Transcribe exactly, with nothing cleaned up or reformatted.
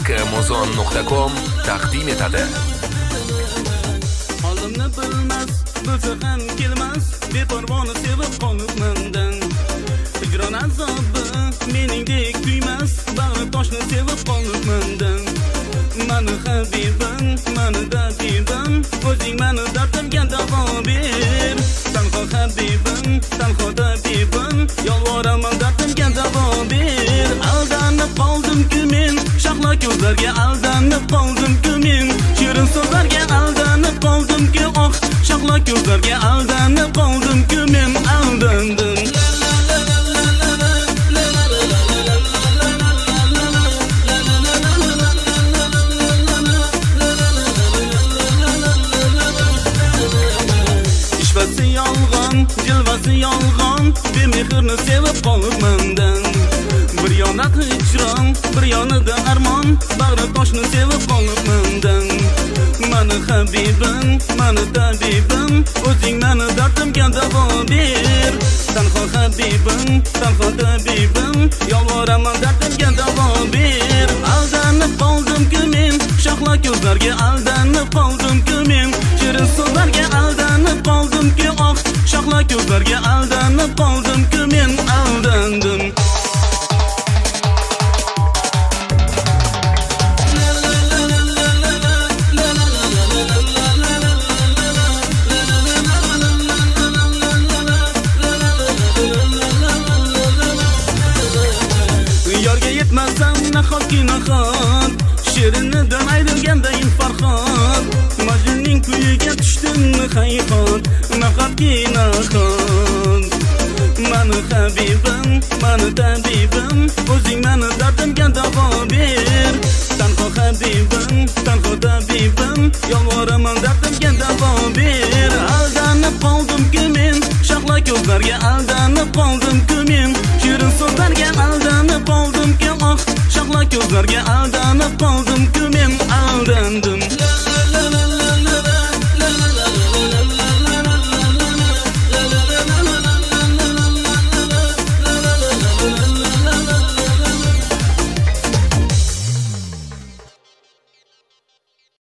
Amazon nuqta com taqdim etadi. Olimni bilmas, bilsa ham kelmas, beparvoni sevib qolibmandan. Hijron azobi meningdek tuymas, bag'ri toshni sevib qolibmandan. Mani habibim, mani dabibim, o'zing mani dardimga davo ber. Tanho habibim, tanho dabibim, yolvoraman dardimga davo ber. Aldanib qoldim-ku men, shahlo ko'zlarga aldanib qoldim-ku men, shirin so'zlarga aldanib qoldim-ku, oh, shahlo ko'zlarga aldanib qoldim-ku men, aldandim. Ishvasi yolg'on, jilvasi yolg'on, bemehrni sevib qolibmandan. Bir yonda hijron, bir yonida armon, bag'ri toshni sevib qolibmandan. Mani habibim, mani tabibim, o'zing mani dardimga davo ber. Tanho habibim, tanho tabibim, yolvoraman dardimga davo ber. Aldanib qoldim-ku men, shahlo ko'zlarga aldanib qoldim-ku men, shirin so'zlarga aldanib qoldim-ku, oh, shahlo ko'zlarga aldanib qoldim-ku men, aldandim. Yorga yetmasam nahotki nahot, shirinida ayrilgandayin farhod, Majnunning kuyiga tushdim hayhot, nahotki nahot. Mani habibim, mani tabibim, o'zing mani dardimga davo ber. Tanho habibim, tanho tabibim, yolvoraman dardimga davo ber. Aldanib qoldim-ku men, shahlo ko'zlarga aldanib qoldim-ku men, shirin so'zlarga aldanib qoldim-ku, oh, shahlo ko'zlarga aldanib qoldim-ku men, aldandim.